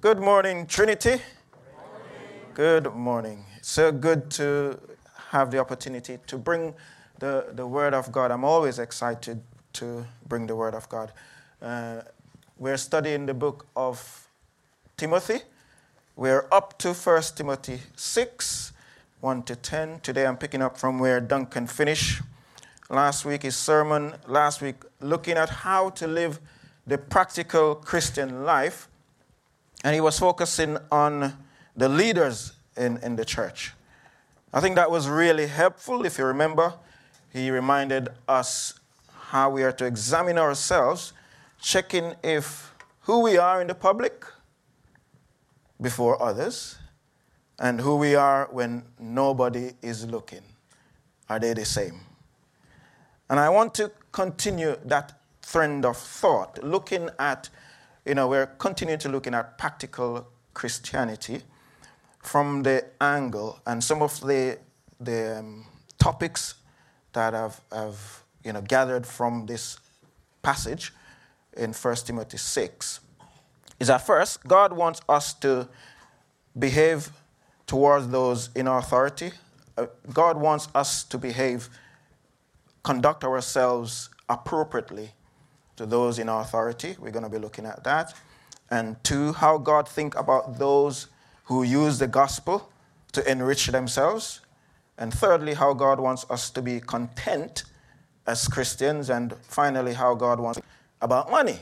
Good morning, Trinity. Good morning. It's so good to have the opportunity to bring the Word of God. I'm always excited to bring the Word of God. We're studying the book of Timothy. We're up to 1 Timothy 6, 1 to 10. Today I'm picking up from where Duncan finished. Last week, his sermon, looking at how to live the practical Christian life. And he was focusing on the leaders in the church. I think that was really helpful. If you remember, he reminded us how we are to examine ourselves, checking if who we are in the public before others and who we are when nobody is looking. Are they the same? And I want to continue that trend of thought, looking at, we're continuing to looking at practical Christianity from the angle and some of the topics that I've gathered from this passage in 1 Timothy 6 is that first, God wants us to behave towards those in authority. God wants us to conduct ourselves appropriately to those in authority. We're going to be looking at that. And two, how God thinks about those who use the gospel to enrich themselves. And thirdly, how God wants us to be content as Christians. And finally, how God wants about money.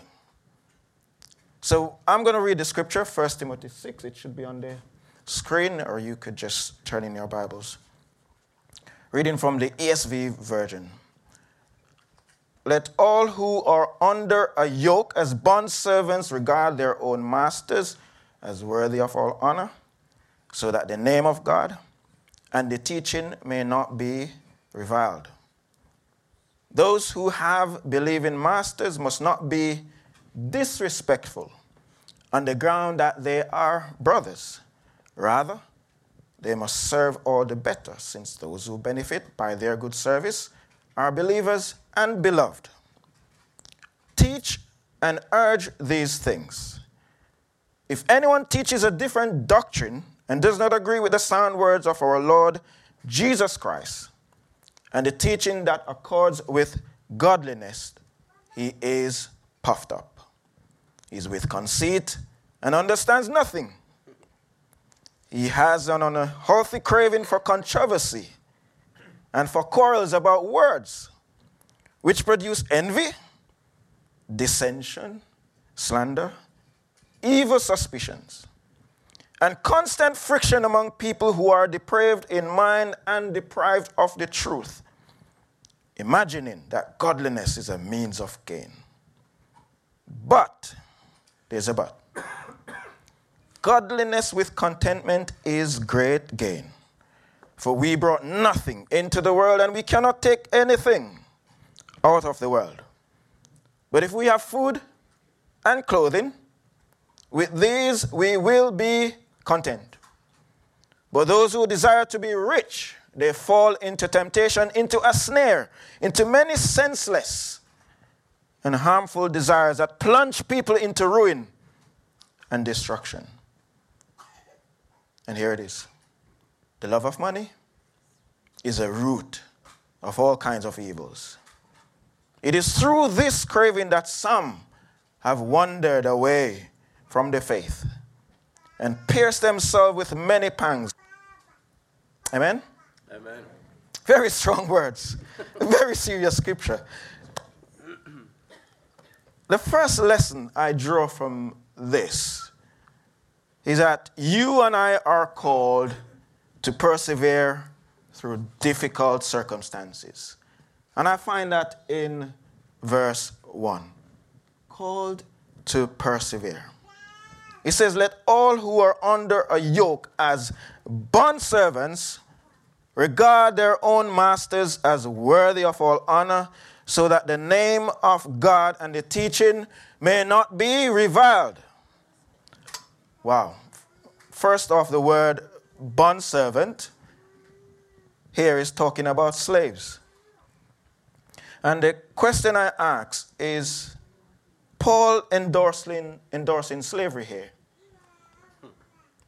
So I'm going to read the scripture, 1 Timothy 6. It should be on the screen, or you could just turn in your Bibles. Reading from the ESV version. Let all who are under a yoke as bondservants regard their own masters as worthy of all honor, so that the name of God and the teaching may not be reviled. Those who have believing masters must not be disrespectful on the ground that they are brothers. Rather, they must serve all the better, since those who benefit by their good service are believers and beloved. Teach and urge these things. If anyone teaches a different doctrine and does not agree with the sound words of our Lord Jesus Christ and the teaching that accords with godliness, he is puffed up. He is with conceit and understands nothing. He has an unhealthy craving for controversy and for quarrels about words, which produce envy, dissension, slander, evil suspicions, and constant friction among people who are depraved in mind and deprived of the truth, imagining that godliness is a means of gain. But, there's a but. Godliness with contentment is great gain. For we brought nothing into the world, and we cannot take anything out of the world. But if we have food and clothing, with these we will be content. But those who desire to be rich, they fall into temptation, into a snare, into many senseless and harmful desires that plunge people into ruin and destruction. And here it is. The love of money is a root of all kinds of evils. It is through this craving that some have wandered away from the faith and pierced themselves with many pangs. Amen? Amen. Very strong words. Very serious scripture. The first lesson I draw from this is that you and I are called to persevere through difficult circumstances. And I find that in verse 1. Called to persevere. It says, let all who are under a yoke as bondservants regard their own masters as worthy of all honor, so that the name of God and the teaching may not be reviled. Wow. First off, the word bondservant here is talking about slaves. And the question I ask is, Paul endorsing slavery here?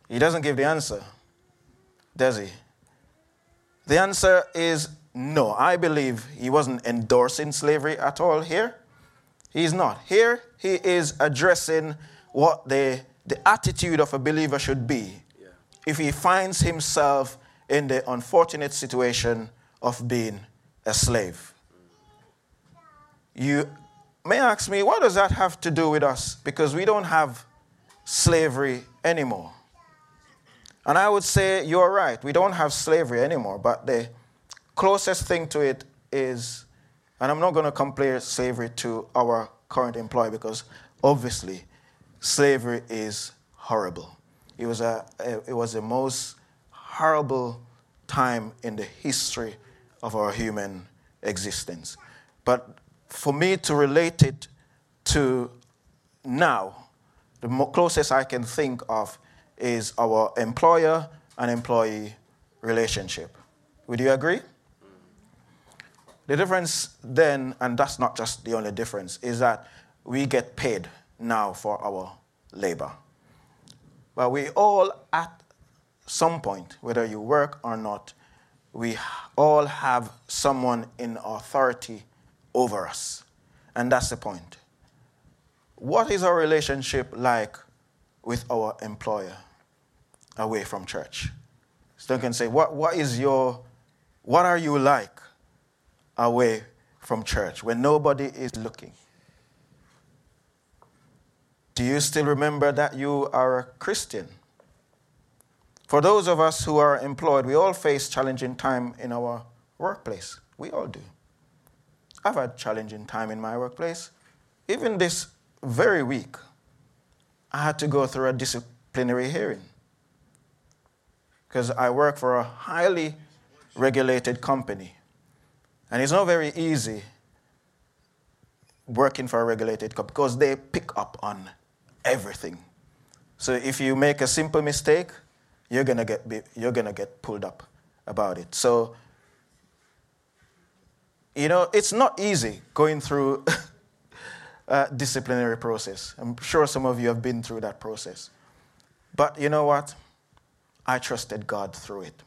He doesn't give the answer, does he? The answer is no. I believe he wasn't endorsing slavery at all here. He's not. Here he is addressing what the attitude of a believer should be if he finds himself in the unfortunate situation of being a slave. You may ask me, what does that have to do with us? Because we don't have slavery anymore. And I would say you're right. We don't have slavery anymore. But the closest thing to it is, and I'm not going to compare slavery to our current employer because obviously slavery is horrible. It was the most horrible time in the history of our human existence. But for me to relate it to now, the closest I can think of is our employer and employee relationship. Would you agree? The difference then, and that's not just the only difference, is that we get paid now for our labor. But we all, at some point, whether you work or not, we all have someone in authority over us. And that's the point. What is our relationship like with our employer away from church? So you can say, what are you like away from church when nobody is looking? Do you still remember that you are a Christian? For those of us who are employed, we all face challenging time in our workplace. We all do. I've had challenging time in my workplace. Even this very week, I had to go through a disciplinary hearing because I work for a highly regulated company. And it's not very easy working for a regulated company because they pick up on everything. So if you make a simple mistake, you're gonna get pulled up about it. So, it's not easy going through a disciplinary process. I'm sure some of you have been through that process. But you know what? I trusted God through it.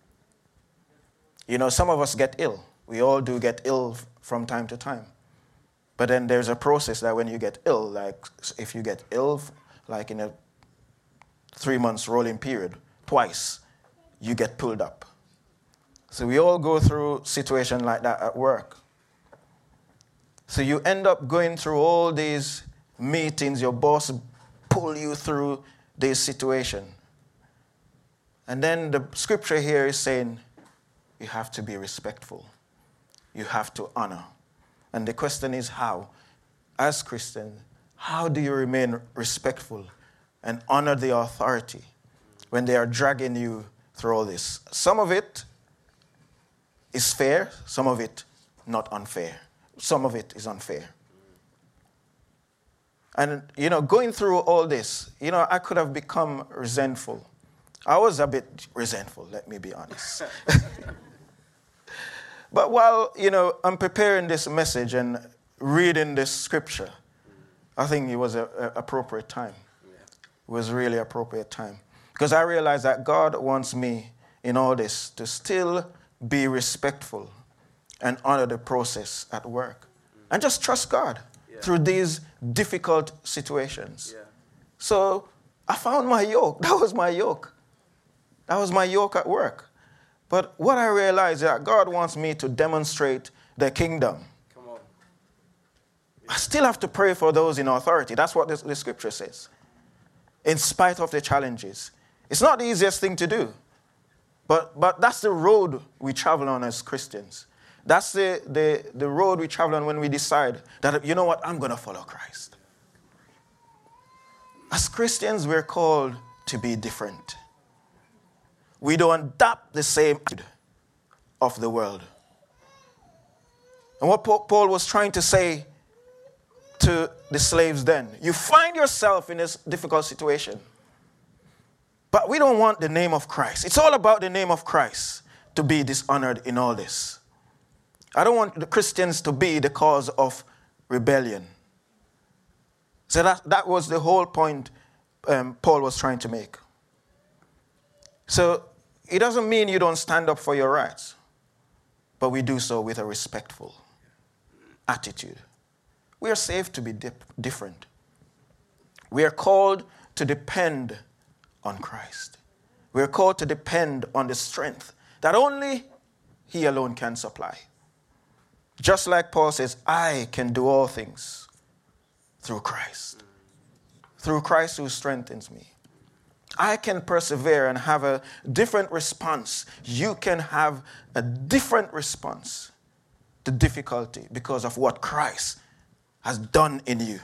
Some of us get ill. We all do get ill from time to time. But then there's a process that when you get ill, like if you get ill, like in a 3 months rolling period, twice, you get pulled up. So we all go through situations like that at work. So you end up going through all these meetings, your boss pull you through this situation. And then the scripture here is saying you have to be respectful. You have to honor. And the question is how? As Christians, how do you remain respectful and honor the authority when they are dragging you through all this? Some of it is fair, some of it not unfair. Some of it is unfair. And, going through all this, I could have become resentful. I was a bit resentful, let me be honest. But while, I'm preparing this message and reading this scripture, I think it was an appropriate time. It was really appropriate time. Because I realized that God wants me in all this to still be respectful and honor the process at work. And just trust God through these difficult situations. Yeah. So I found my yoke. That was my yoke. That was my yoke at work. But what I realized is that God wants me to demonstrate the kingdom. Come on. I still have to pray for those in authority. That's what the scripture says. In spite of the challenges. It's not the easiest thing to do. But that's the road we travel on as Christians. That's the road we travel on when we decide that, you know what, I'm going to follow Christ. As Christians, we're called to be different. We don't adopt the same attitude of the world. And what Paul was trying to say to the slaves then, you find yourself in this difficult situation. But we don't want the name of Christ. It's all about the name of Christ to be dishonored in all this. I don't want the Christians to be the cause of rebellion. So that was the whole point Paul was trying to make. So it doesn't mean you don't stand up for your rights, but we do so with a respectful attitude. We are safe to be different. We are called to depend on Christ. We are called to depend on the strength that only He alone can supply. Just like Paul says, I can do all things through Christ. Through Christ who strengthens me. I can persevere and have a different response. You can have a different response to difficulty because of what Christ has done in you.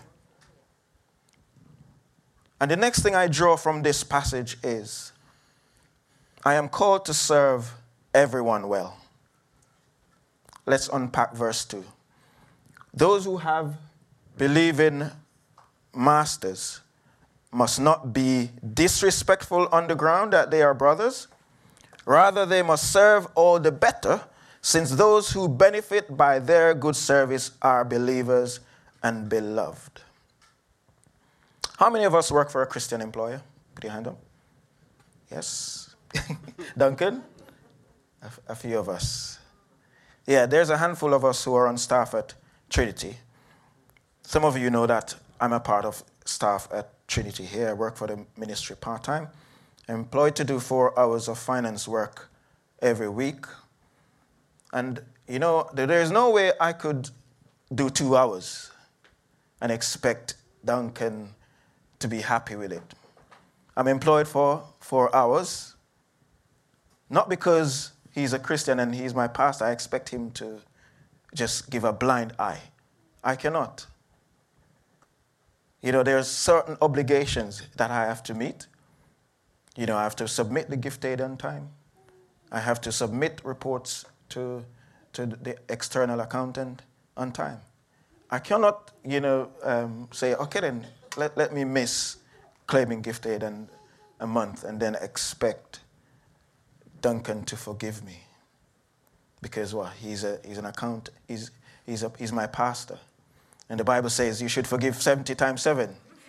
And the next thing I draw from this passage is, I am called to serve everyone well. Let's unpack verse 2. Those who have believing masters must not be disrespectful on the ground that they are brothers. Rather, they must serve all the better, since those who benefit by their good service are believers and beloved. How many of us work for a Christian employer? Put your hand up. Yes. Duncan? A few of us. Yeah, there's a handful of us who are on staff at Trinity. Some of you know that I'm a part of staff at Trinity here. I work for the ministry part-time. I'm employed to do 4 hours of finance work every week. And, you know, there's no way I could do 2 hours and expect Duncan to be happy with it. I'm employed for 4 hours, not because he's a Christian and he's my pastor. I expect him to just give a blind eye. I cannot. You know, there's certain obligations that I have to meet. You know, I have to submit the gift aid on time. I have to submit reports to the external accountant on time. I cannot, say, okay then, let me miss claiming gift aid and a month and then expect Duncan to forgive me. Because what? He's an accountant. He's my pastor. And the Bible says you should forgive 70 times 7.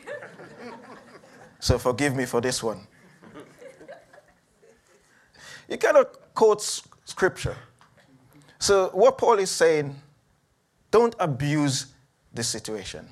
So forgive me for this one. You cannot quote scripture. So what Paul is saying, don't abuse this situation.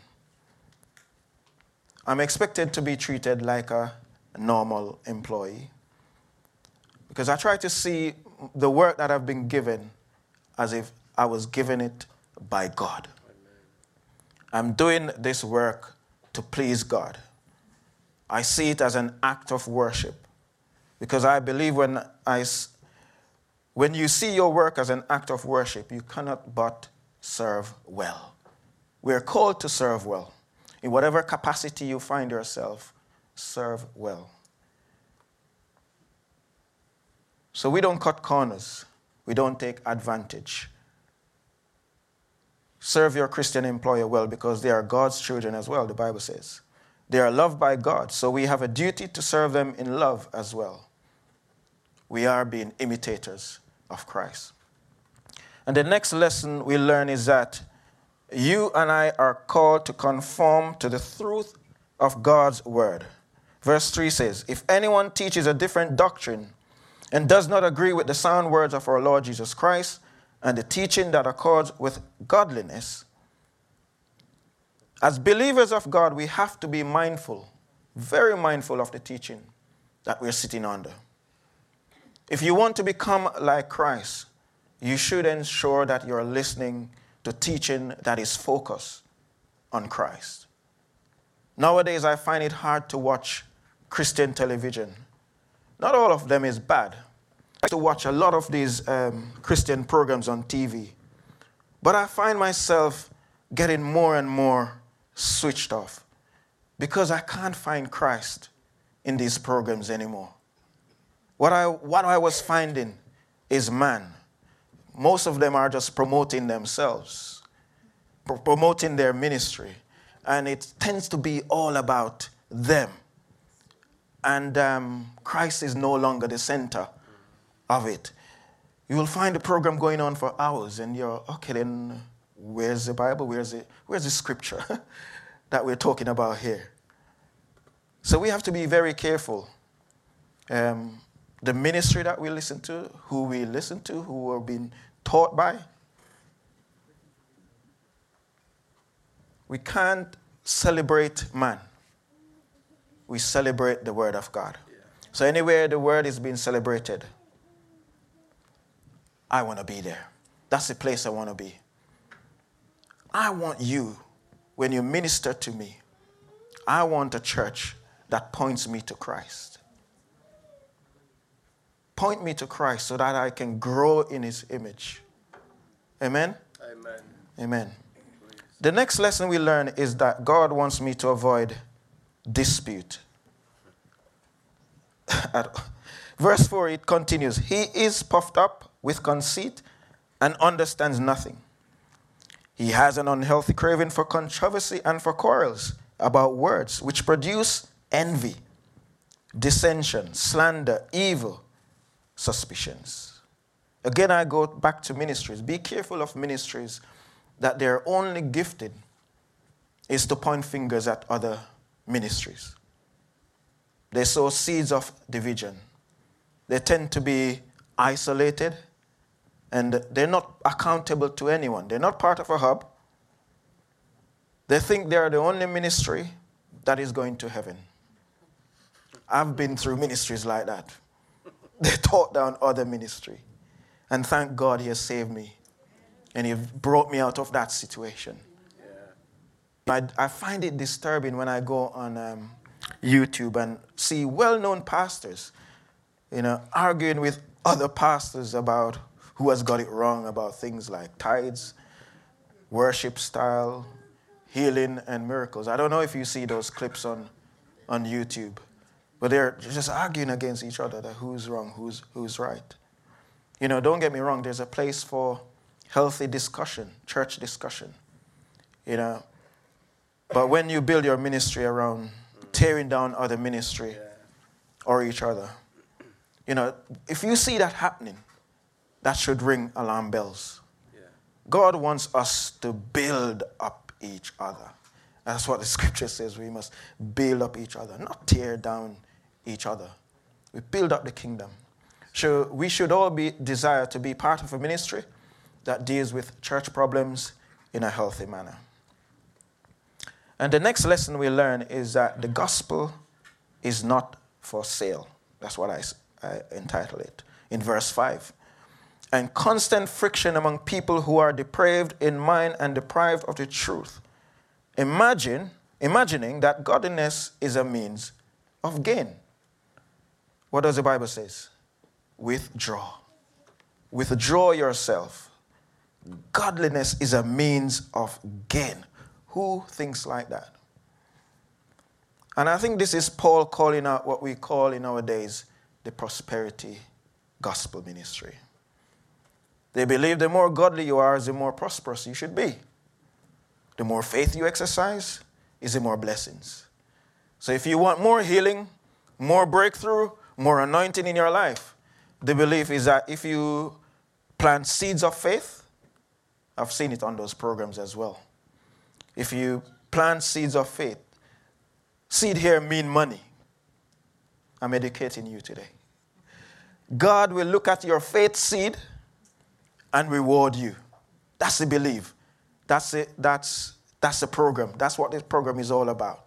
I'm expected to be treated like a normal employee because I try to see the work that I've been given as if I was given it by God. I'm doing this work to please God. I see it as an act of worship because I believe when you see your work as an act of worship, you cannot but serve well. We're called to serve well. In whatever capacity you find yourself, serve well. So we don't cut corners. We don't take advantage. Serve your Christian employer well because they are God's children as well, the Bible says. They are loved by God, so we have a duty to serve them in love as well. We are being imitators of Christ. And the next lesson we learn is that you and I are called to conform to the truth of God's word. Verse 3 says, if anyone teaches a different doctrine and does not agree with the sound words of our Lord Jesus Christ and the teaching that accords with godliness, as believers of God, we have to be mindful, very mindful of the teaching that we're sitting under. If you want to become like Christ, you should ensure that you're listening to teaching that is focused on Christ. Nowadays, I find it hard to watch Christian television. Not all of them is bad. I like to watch a lot of these Christian programs on TV. But I find myself getting more and more switched off because I can't find Christ in these programs anymore. What I was finding is man. Most of them are just promoting themselves, promoting their ministry. And it tends to be all about them. And Christ is no longer the center of it. You will find the program going on for hours and you're, okay, then where's the Bible? Where's the scripture that we're talking about here? So we have to be very careful. the ministry that we listen to, who we listen to, who we're being taught by. We can't celebrate man. We celebrate the word of God. So anywhere the word is being celebrated, I want to be there. That's the place I want to be. I want you, when you minister to me, I want a church that points me to Christ. Point me to Christ so that I can grow in his image. Amen? Amen. Amen. The next lesson we learn is that God wants me to avoid dispute. Verse 4, it continues. He is puffed up with conceit and understands nothing. He has an unhealthy craving for controversy and for quarrels about words, which produce envy, dissension, slander, evil suspicions. Again, I go back to ministries. Be careful of ministries that their only gifted is to point fingers at other ministries. They sow seeds of division. They tend to be isolated, and they're not accountable to anyone. They're not part of a hub. They think they're the only ministry that is going to heaven. I've been through ministries like that. They taught down other ministry. And thank God he has saved me. And he brought me out of that situation. Yeah. I find it disturbing when I go on YouTube and see well-known pastors, arguing with other pastors about who has got it wrong about things like tithes, worship style, healing, and miracles. I don't know if you see those clips on YouTube, but they're just arguing against each other that who's wrong, who's right. Don't get me wrong, there's a place for healthy discussion, church discussion, But when you build your ministry around tearing down other ministry or each other, if you see that happening, that should ring alarm bells. Yeah. God wants us to build up each other. That's what the scripture says. We must build up each other, not tear down each other. We build up the kingdom. So we should all desire to be part of a ministry that deals with church problems in a healthy manner. And the next lesson we learn is that the gospel is not for sale. That's what I entitle it in verse 5. And constant friction among people who are depraved in mind and deprived of the truth. Imagining that godliness is a means of gain. What does the Bible say? Withdraw. Withdraw yourself. Godliness is a means of gain. Who thinks like that? And I think this is Paul calling out what we call in our days the prosperity gospel ministry. They believe the more godly you are, the more prosperous you should be. The more faith you exercise, is the more blessings. So if you want more healing, more breakthrough, more anointing in your life, the belief is that if you plant seeds of faith, I've seen it on those programs as well. If you plant seeds of faith, seed here mean money. I'm educating you today. God will look at your faith seed and reward you. That's the belief. That's it. That's the program. That's what this program is all about.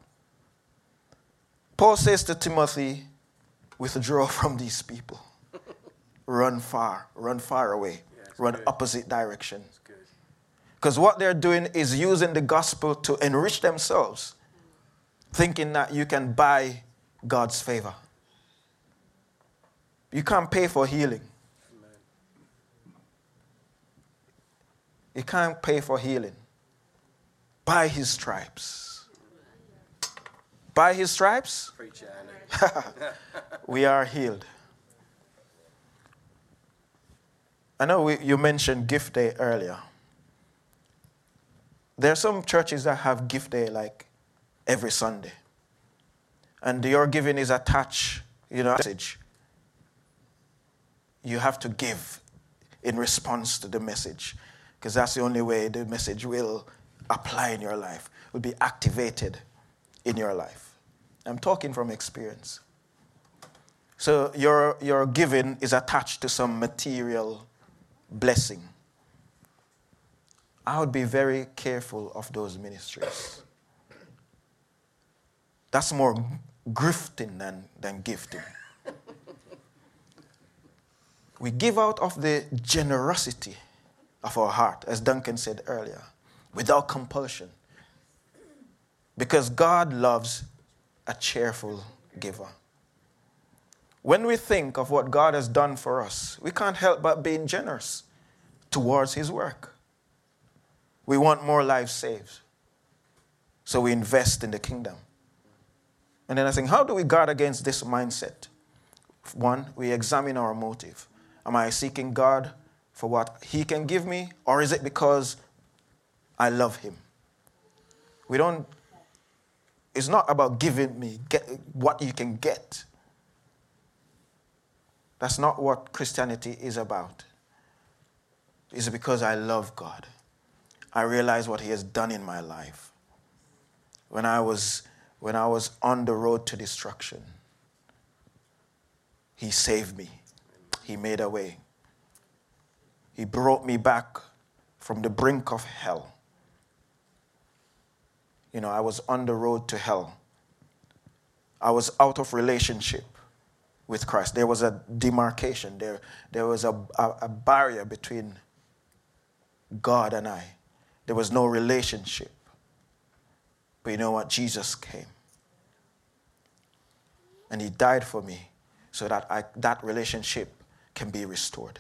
Paul says to Timothy, withdraw from these people. Run far away. Run good. Opposite direction. Because what they're doing is using the gospel to enrich themselves, thinking that you can buy God's favor. You can't pay for healing. You can't pay for healing. By his stripes. By his stripes, we are healed. I know you mentioned gift day earlier. There are some churches that have gift day like every Sunday. And your giving is attached, message. You have to give in response to the message. Because that's the only way the message will apply in your life, will be activated in your life. I'm talking from experience. So your giving is attached to some material blessing. I would be very careful of those ministries. That's more grifting than gifting. We give out of the generosity of our heart, as Duncan said earlier, without compulsion. Because God loves a cheerful giver. When we think of what God has done for us, we can't help but being generous towards his work. We want more lives saved. So we invest in the kingdom. And then I think, how do we guard against this mindset? One, we examine our motive. Am I seeking God for what he can give me? Or is it because I love him? It's not about giving me what you can get. That's not what Christianity is about. It's because I love God. I realize what he has done in my life. When I was on the road to destruction, he saved me. He made a way. He brought me back from the brink of hell. I was on the road to hell. I was out of relationship with Christ. There was a demarcation. There was a barrier between God and I. There was no relationship. But you know what? Jesus came. And he died for me so that that relationship can be restored.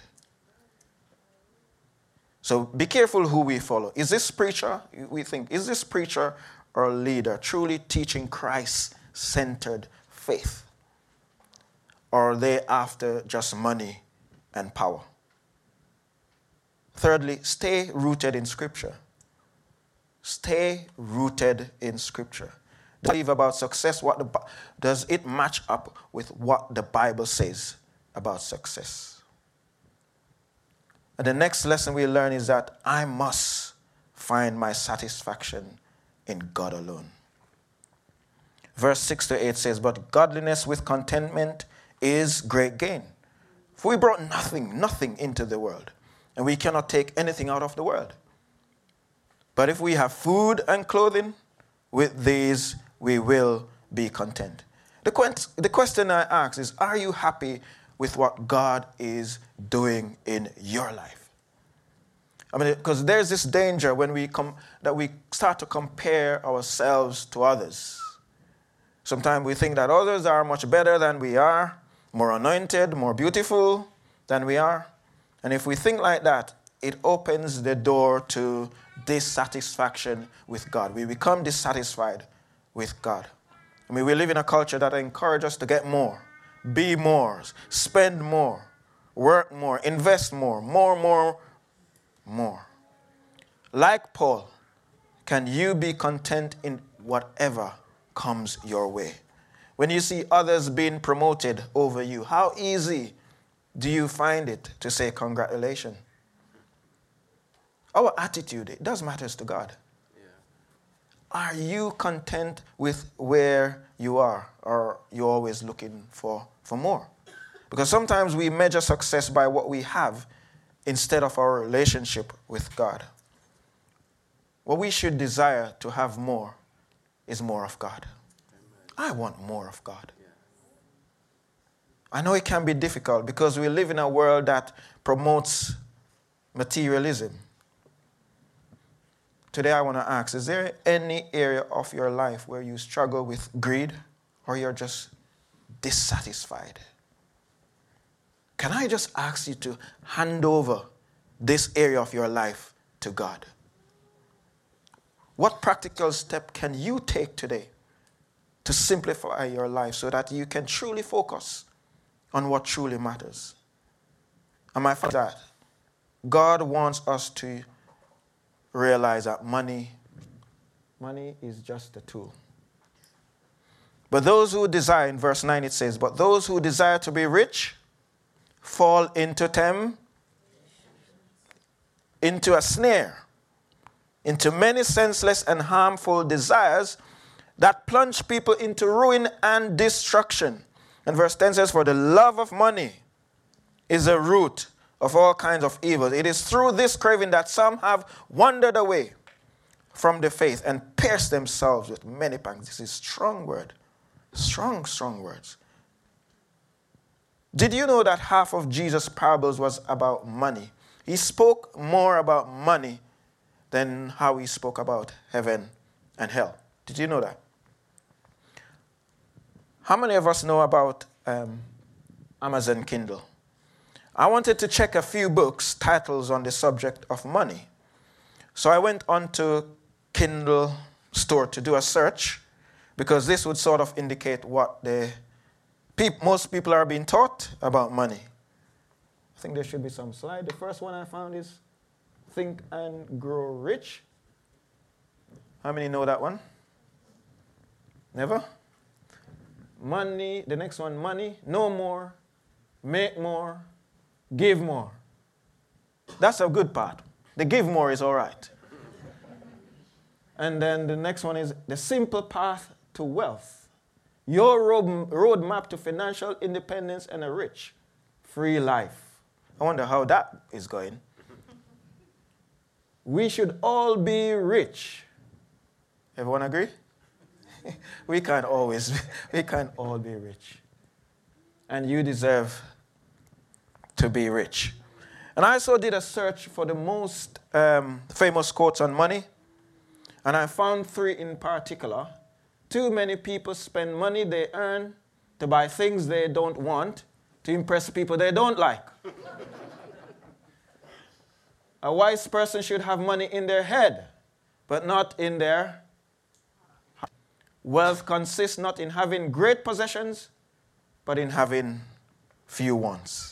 So be careful who we follow. Is this preacher or leader truly teaching Christ-centered faith? Or are they after just money and power? Thirdly, stay rooted in Scripture. Stay rooted in Scripture. Believe about success. Does it match up with what the Bible says about success? And the next lesson we learn is that I must find my satisfaction in God alone. Verse 6-8 says, but godliness with contentment is great gain. For we brought nothing into the world, and we cannot take anything out of the world. But if we have food and clothing, with these we will be content. The question I ask is, are you happy with what God is doing in your life? Because there's this danger when we start to compare ourselves to others. Sometimes we think that others are much better than we are, more anointed, more beautiful than we are. And if we think like that, it opens the door to dissatisfaction with God. We become dissatisfied with God. We live in a culture that encourages us to get more, be more, spend more, work more, invest more. Like Paul, can you be content in whatever comes your way? When you see others being promoted over you, how easy do you find it to say congratulations? Our attitude, it does matter to God. Yeah. Are you content with where you are, or are you always looking for more? Because sometimes we measure success by what we have instead of our relationship with God. What we should desire to have more is more of God. Amen. I want more of God. Yeah. I know it can be difficult because we live in a world that promotes materialism. Today I want to ask, is there any area of your life where you struggle with greed or you're just dissatisfied? Can I just ask you to hand over this area of your life to God? What practical step can you take today to simplify your life so that you can truly focus on what truly matters? And my fact that God wants us to realize that money is just a tool. But those who desire, in verse 9 it says, but those who desire to be rich fall into a snare, into many senseless and harmful desires that plunge people into ruin and destruction. And verse 10 says, for the love of money is a root of all kinds of evil. It is through this craving that some have wandered away from the faith and pierced themselves with many pangs. This is strong word. Strong, strong words. Did you know that half of Jesus' parables was about money? He spoke more about money than how he spoke about heaven and hell. Did you know that? How many of us know about Amazon Kindle? I wanted to check a few books, titles on the subject of money. So I went on to Kindle store to do a search, because this would sort of indicate what most people are being taught about money. I think there should be some slide. The first one I found is Think and Grow Rich. How many know that one? Never? Money, the next one, money, know more, make more, give more. That's a good part. The give more is all right. And then the next one is the simple path to wealth. Your roadmap to financial independence and a rich, free life. I wonder how that is going. We should all be rich. Everyone agree? We can't all be rich. And you deserve to be rich. And I also did a search for the most famous quotes on money. And I found 3 in particular. Too many people spend money they earn to buy things they don't want to impress people they don't like. A wise person should have money in their head, but not in their heart. Wealth consists not in having great possessions, but in having few wants.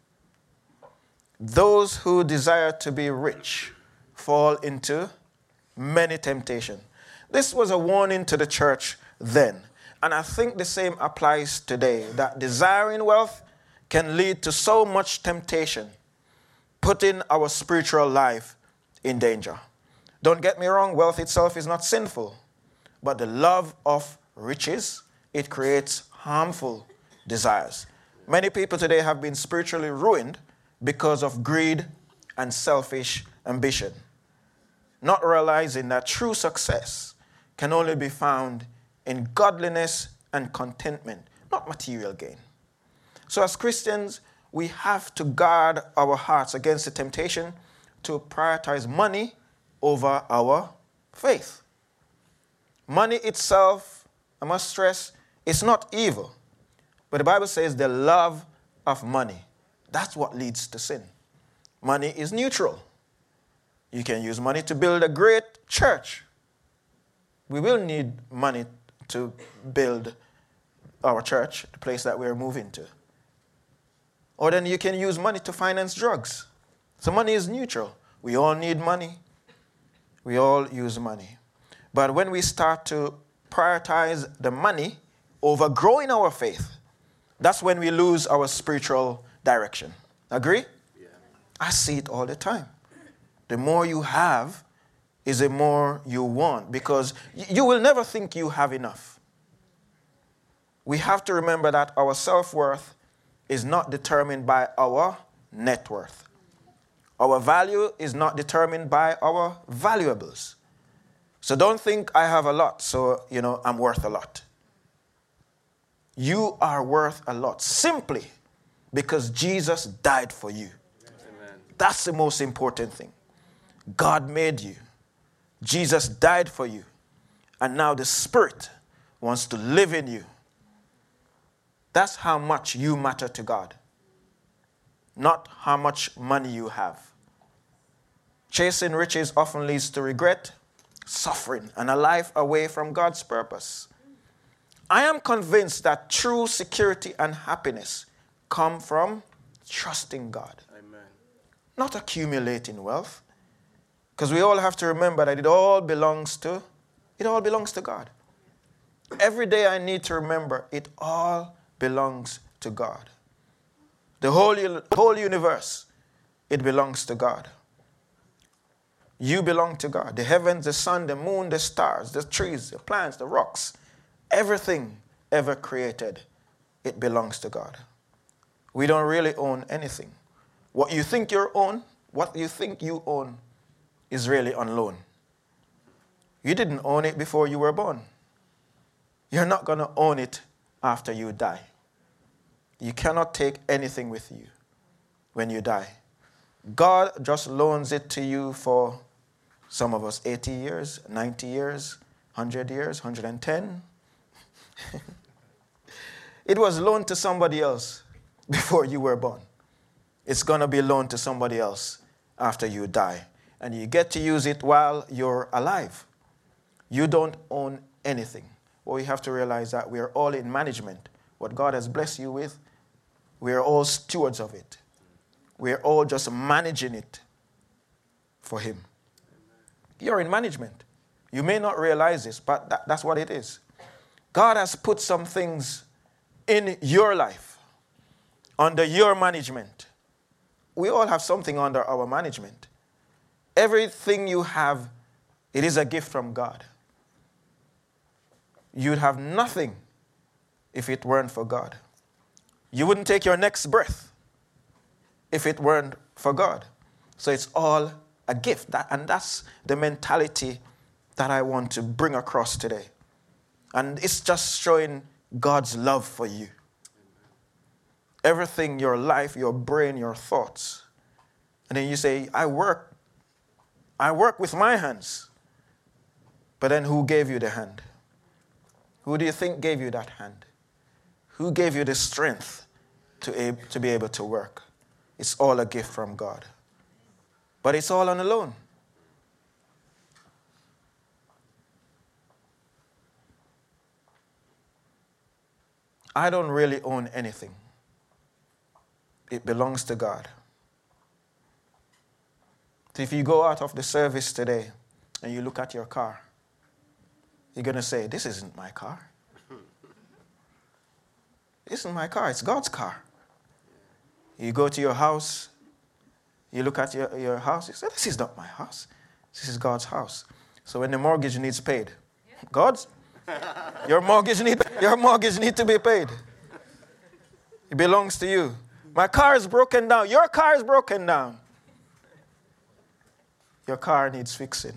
Those who desire to be rich fall into many temptations. This was a warning to the church then. And I think the same applies today, that desiring wealth can lead to so much temptation, putting our spiritual life in danger. Don't get me wrong, wealth itself is not sinful, but the love of riches, it creates harmful desires. Many people today have been spiritually ruined because of greed and selfish ambition, not realizing that true success can only be found in godliness and contentment, not material gain. So as Christians, we have to guard our hearts against the temptation to prioritize money over our faith. Money itself, I must stress, is not evil. But the Bible says the love of money, that's what leads to sin. Money is neutral. You can use money to build a great church. We will need money to build our church, the place that we're moving to. Or then you can use money to finance drugs. So money is neutral. We all need money. We all use money. But when we start to prioritize the money over growing our faith, that's when we lose our spiritual direction. Agree? Yeah. I see it all the time. The more you have is the more you want, because you will never think you have enough. We have to remember that our self-worth is not determined by our net worth. Our value is not determined by our valuables. So don't think I have a lot, so, I'm worth a lot. You are worth a lot simply because Jesus died for you. Amen. That's the most important thing. God made you. Jesus died for you. And now the Spirit wants to live in you. That's how much you matter to God, not how much money you have. Chasing riches often leads to regret, suffering, and a life away from God's purpose. I am convinced that true security and happiness come from trusting God. Amen. Not accumulating wealth. Because we all have to remember that it all belongs to God. Every day I need to remember it all belongs to God. The whole universe, it belongs to God. You belong to God. The heavens, the sun, the moon, the stars, the trees, the plants, the rocks, everything ever created it belongs to God. We don't really own anything. What you think you own is really on loan. You didn't own it before you were born. You're not going to own it after you die. You cannot take anything with you when you die. God just loans it to you for some of us 80 years, 90 years, 100 years, 110. It was loaned to somebody else before you were born. It's going to be loaned to somebody else after you die. And you get to use it while you're alive. You don't own anything. Well, we have to realize that we are all in management. What God has blessed you with, we are all stewards of it. We are all just managing it for Him. You're in management. You may not realize this, but that's what it is. God has put some things in your life under your management. We all have something under our management. Everything you have, it is a gift from God. You'd have nothing if it weren't for God. You wouldn't take your next breath if it weren't for God. So it's all a gift. And that's the mentality that I want to bring across today. And it's just showing God's love for you. Everything, your life, your brain, your thoughts. And then you say, I work with my hands. But then who gave you the hand? Who do you think gave you that hand? Who gave you the strength to be able to work? It's all a gift from God. But it's all on a loan. I don't really own anything. It belongs to God. So if you go out of the service today and you look at your car, you're going to say, this isn't my car. This isn't my car, it's God's car. You go to your house, you look at your house, you say, this is not my house. This is God's house. So when the mortgage needs paid, God's, your mortgage need to be paid. It belongs to you. My car is broken down. Your car is broken down. Your car needs fixing.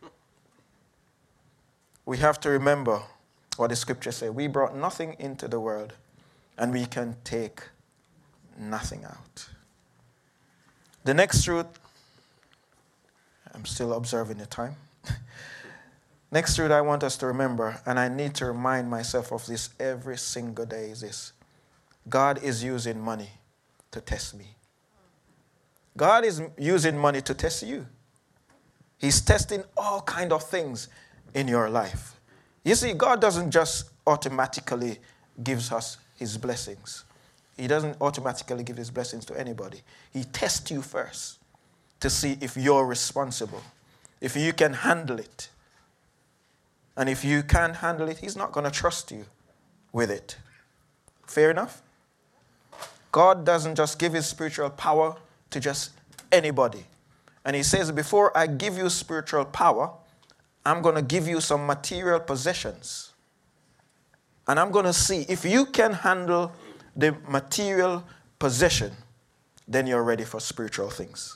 We have to remember what the scripture says. We brought nothing into the world, and we can take nothing out. The next truth, I'm still observing the time. Next truth I want us to remember, and I need to remind myself of this every single day, is this. God is using money to test me. God is using money to test you. He's testing all kinds of things in your life. You see, God doesn't just automatically give us His blessings. He doesn't automatically give His blessings to anybody. He tests you first to see if you're responsible, if you can handle it. And if you can't handle it, He's not going to trust you with it. Fair enough? God doesn't just give His spiritual power to just anybody. And He says, before I give you spiritual power, I'm going to give you some material possessions. And I'm going to see if you can handle the material possession, then you're ready for spiritual things.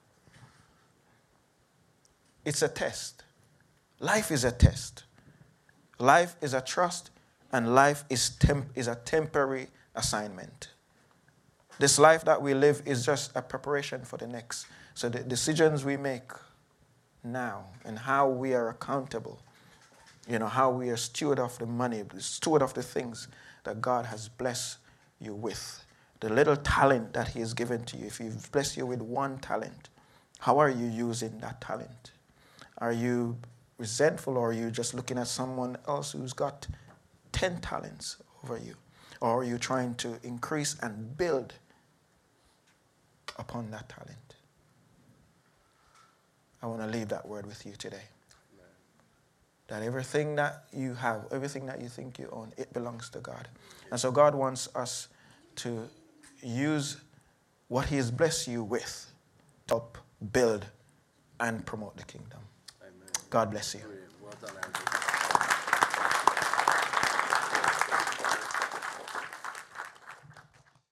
It's a test. Life is a test. Life is a trust, and life is a temporary assignment. This life that we live is just a preparation for the next. So the decisions we make now and how we are accountable, how we are steward of the money, steward of the things that God has blessed you with. The little talent that He has given to you. If He's blessed you with one talent, how are you using that talent? Are you resentful, or are you just looking at someone else who's got 10 talents over you? Or are you trying to increase and build upon that talent? I want to leave that word with you today. That everything that you have, everything that you think you own, it belongs to God. And so God wants us to use what He has blessed you with to help build and promote the kingdom. Amen. God bless you. Well done, Andrew.